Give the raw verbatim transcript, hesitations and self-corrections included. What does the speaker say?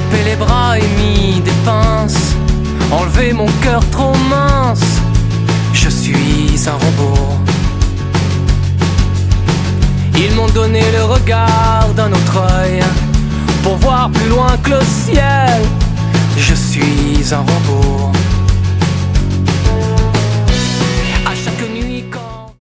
coupé les bras et mis des pinces, enlevé mon cœur trop mince. Je suis un robot. Ils m'ont donné le regard d'un autre œil pour voir plus loin que le ciel. Je suis un robot.